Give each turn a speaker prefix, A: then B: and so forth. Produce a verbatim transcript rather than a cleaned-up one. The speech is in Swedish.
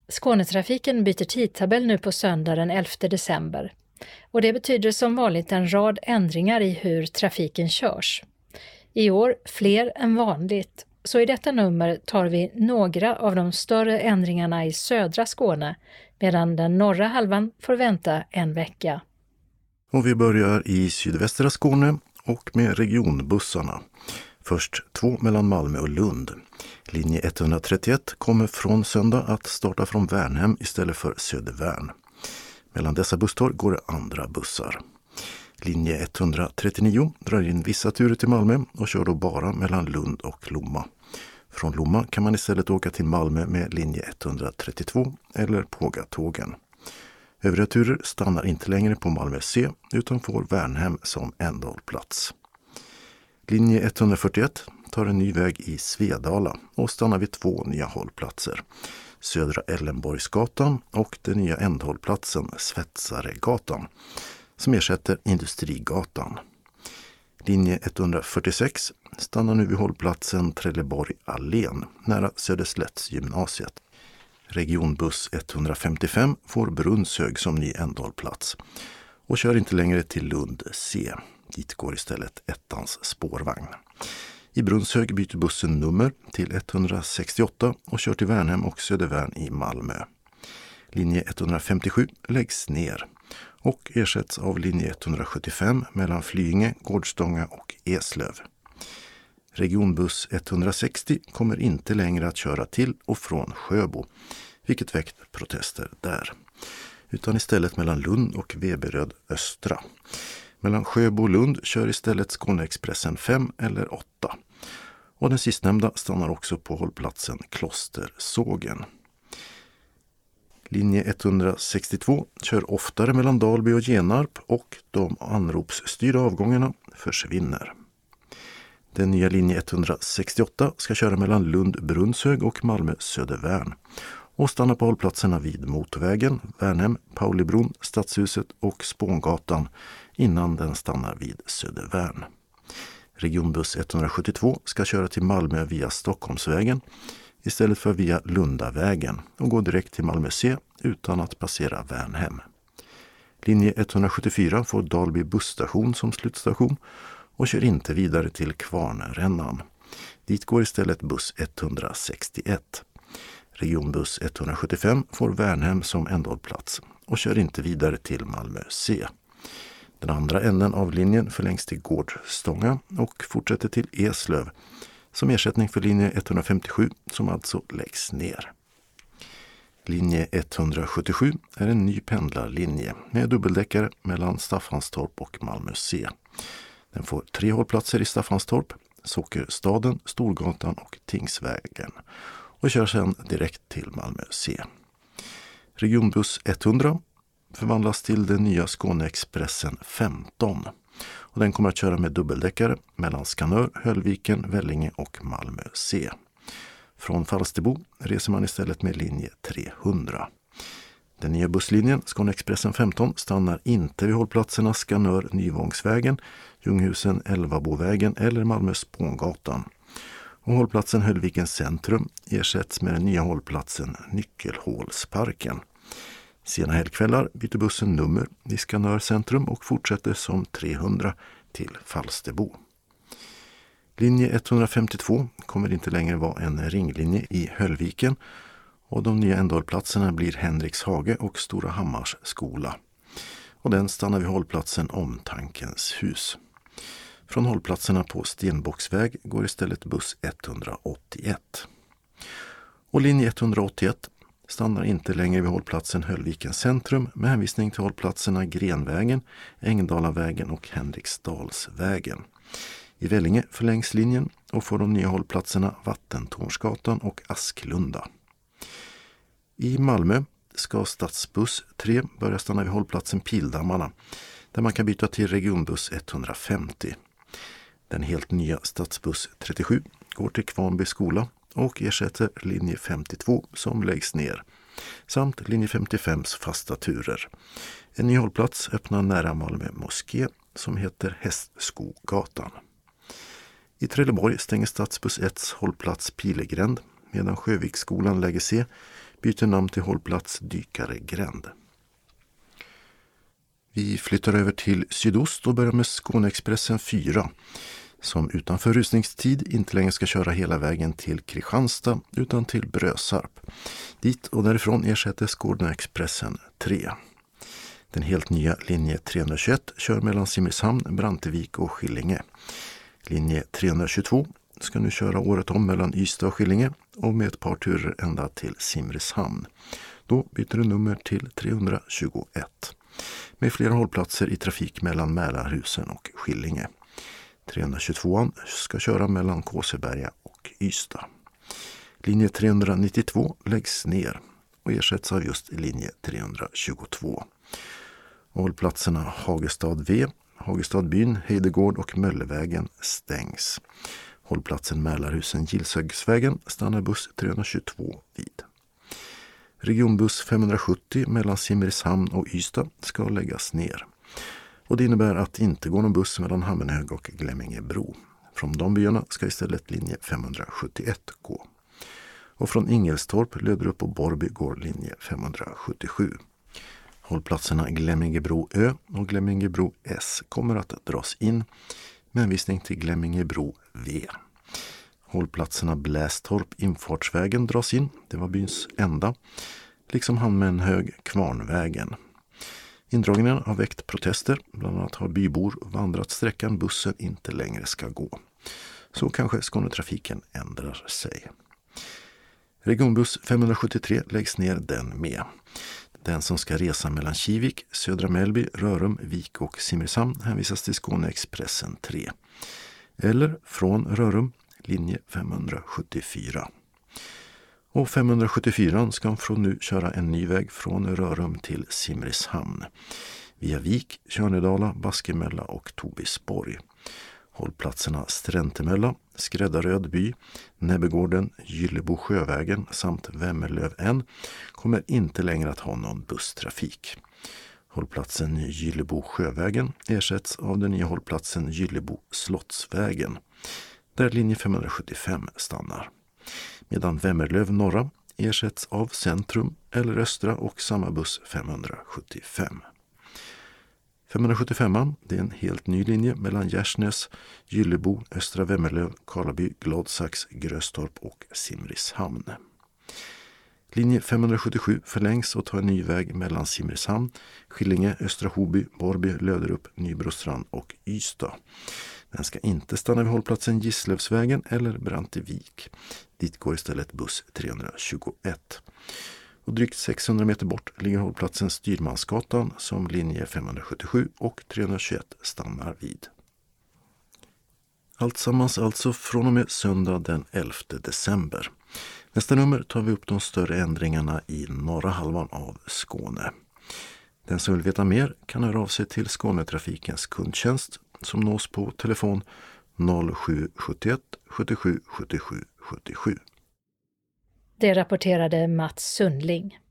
A: Skånetrafiken byter tidtabell nu på söndag den elfte december och det betyder som vanligt en rad ändringar i hur trafiken körs. I år fler än vanligt, så i detta nummer tar vi några av de större ändringarna i södra Skåne medan den norra halvan får vänta en vecka.
B: Och vi börjar i sydvästra Skåne och med regionbussarna. Först två mellan Malmö och Lund. Linje etthundratrettioett kommer från söndag att starta från Värnhem istället för Södervärn. Mellan dessa busstår går det andra bussar. Linje etthundratrettionio drar in vissa turer till Malmö och kör då bara mellan Lund och Lomma. Från Lomma kan man istället åka till Malmö med linje etthundratrettiotvå eller Pågatågen. Övriga turer stannar inte längre på Malmö C utan får Värnhem som ändhållplats. Linje etthundrafyrtioett tar en ny väg i Svedala och stannar vid två nya hållplatser. Södra Ellenborgsgatan och den nya ändhållplatsen Svetsaregatan som ersätter Industrigatan. Linje etthundrafyrtiosex stannar nu vid hållplatsen Trelleborg Allén nära Söderslätts gymnasiet. Regionbuss etthundrafemtiofem får Brunnshög som ny ändhållplats och kör inte längre till Lund C. Dit går istället ettans spårvagn. I Brunnshög byter bussen nummer till etthundrasextioåtta och kör till Värnhem och Södervärn i Malmö. Linje etthundrafemtiosju läggs ner och ersätts av linje etthundrasjuttiofem mellan Flyinge, Gårdstånga och Eslöv. Regionbuss etthundrasextio kommer inte längre att köra till och från Sjöbo, vilket väckt protester där, utan istället mellan Lund och Veberöd Östra. Mellan Sjöbo och Lund kör istället Skåneexpressen fem eller åtta. Och den sistnämnda stannar också på hållplatsen Klostersågen. Linje etthundrasextiotvå kör oftare mellan Dalby och Genarp och de anropsstyrda avgångarna försvinner. Den nya linje etthundrasextioåtta ska köra mellan Lund-Brunnshög och Malmö-Södervärn och stanna på hållplatserna vid Motorvägen, Värnhem, Paulibron, Stadshuset och Spångatan innan den stannar vid Södervärn. Regionbuss etthundrasjuttiotvå ska köra till Malmö via Stockholmsvägen istället för via Lundavägen och gå direkt till Malmö C utan att passera Värnhem. Linje etthundrasjuttiofyra får Dalby busstation som slutstation och kör inte vidare till Kvarnrännan. Dit går istället buss etthundrasextioett. Regionbuss etthundrasjuttiofem får Värnhem som ändhållplats och kör inte vidare till Malmö C. Den andra änden av linjen förlängs till Gårdstånga och fortsätter till Eslöv som ersättning för linje etthundrafemtiosju som alltså läggs ner. Linje etthundrasjuttiosju är en ny pendlarlinje med dubbeldäckare mellan Staffanstorp och Malmö C. Den får tre hållplatser i Staffanstorp, Sockerstaden, Storgatan och Tingsvägen och kör sedan direkt till Malmö C. Regionbuss etthundra förvandlas till den nya Skåneexpressen femton och den kommer att köra med dubbeldäckare mellan Skanör, Höllviken, Vellinge och Malmö C. Från Falsterbo reser man istället med linje trehundra. Den nya busslinjen Skåneexpressen femton stannar inte vid hållplatserna Skanör, Nyvångsvägen, Ljunghusen, Älvabovägen eller Malmö Spångatan. Och hållplatsen Höllvikens centrum ersätts med den nya hållplatsen Nyckelhålsparken. Sena helgkvällar byter bussen nummer i Skanör centrum och fortsätter som trehundra till Falsterbo. Linje etthundrafemtiotvå kommer inte längre vara en ringlinje i Höllviken och de nya ändhållplatserna blir Henrikshage och Stora Hammars skola. Och den stannar vid hållplatsen Omtankens hus. Från hållplatserna på Stenbocksväg går istället buss etthundraåttioett. Och linje etthundraåttioett stannar inte längre vid hållplatsen Höllvikens centrum med hänvisning till hållplatserna Grenvägen, Ängdalavägen och Henriksdalsvägen. I Vellinge förlängs linjen och får de nya hållplatserna Vattentornsgatan och Asklunda. I Malmö ska stadsbuss tre börja stanna vid hållplatsen Pildammarna där man kan byta till regionbuss etthundrafemtio. Den helt nya stadsbuss trettiosju går till Kvarnby skola och ersätter linje femtiotvå som läggs ner samt linje femtiofems fasta turer. En ny hållplats öppnar nära Malmö moské som heter Hästskogatan. I Trelleborg stänger stadsbuss ett:s hållplats Pilegränd medan Sjöviksskolan lägger C byter namn till hållplats Dykaregränd. Vi flyttar över till sydost och börjar med Skåneexpressen fyra som utanför rusningstid inte längre ska köra hela vägen till Kristianstad utan till Brösarp. Dit och därifrån ersätter Skåneexpressen tre. Den helt nya linje trehundratjugoett kör mellan Simrishamn, Brantevik och Skillinge. Linje trehundratjugotvå ska nu köra året om mellan Ystad och Skillinge och med ett par turer ända till Simrishamn. Då byter det nummer till trehundratjugoett. Med flera hållplatser i trafik mellan Mälarhusen och Skillinge. trehundratjugotvå ska köra mellan Kåseberga och Ystad. Linje trehundranittiotvå läggs ner och ersätts av just linje trehundratjugotvå. Hållplatserna Hagestad V, Hagestadbyn, Heidegård och Möllevägen stängs. Hållplatsen Mälarhusen Gilshögsvägen stannar buss trehundratjugotvå vid. Regionbuss femhundrasjuttio mellan Simrishamn och Ystad ska läggas ner. Och det innebär att det inte går någon buss mellan Hammenhög och Glemmingebro. Från de byarna ska istället linje femhundrasjuttioett gå. Och från Ingelstorp, Löderup och Borby går linje femhundrasjuttiosju. Hållplatserna Glemmingebro Ö och Glemmingebro S kommer att dras in med hänvisning till Glemmingebro V. Hållplatserna Blästorp, Infartsvägen dras in, det var byns enda, liksom Hammenhög, Kvarnvägen. Indragningen har väckt protester, bland annat har bybor vandrat sträckan bussen inte längre ska gå. Så kanske Skånetrafiken ändrar sig. Regionbuss femhundrasjuttiotre läggs ner den med. Den som ska resa mellan Kivik, Södra Mälby, Rörum, Vik och Simrishamn hänvisas till Skåneexpressen tre. Eller från Rörum, linje femhundrasjuttiofyra. Och femhundrasjuttiofyra ska från nu köra en ny väg från Rörum till Simrishamn. Via Vik, Tjörnedala, Baskemälla och Tobisborg. Hållplatserna Sträntemölla, Skräddarödby, Näbbegården, Gyllebo sjövägen samt Vemmerlöv N kommer inte längre att ha någon busstrafik. Hållplatsen Gyllebo sjövägen ersätts av den nya hållplatsen Gyllebo slottsvägen, där linje femhundrasjuttiofem stannar. Medan Vemmerlöv norra ersätts av Centrum eller Östra och samma buss femhundrasjuttiofem. femhundrasjuttiofem det är en helt ny linje mellan Gärsnäs, Gyllebo, Östra Vemmerlöv, Karlaby, Gladsax, Gröstorp och Simrishamn. Linje femhundrasjuttiosju förlängs och tar en ny väg mellan Simrishamn, Skillinge, Östra Hoby, Borby, Löderup, Nybrostrand och Ystad. Den ska inte stanna vid hållplatsen Gisslövsvägen eller Brantevik. Dit går istället buss trehundratjugoett. Och drygt sexhundra meter bort ligger hållplatsen Styrmansgatan som linje femhundrasjuttiosju och trehundratjugoett stannar vid. Alltsammans alltså från och med söndag den elfte december. Nästa nummer tar vi upp de större ändringarna i norra halvan av Skåne. Den som vill veta mer kan höra av sig till Skånetrafikens kundtjänst som nås på telefon noll sju sjuttioett sjuttiosju sjuttiosju sjuttiosju.
A: Det rapporterade Mats Sundling.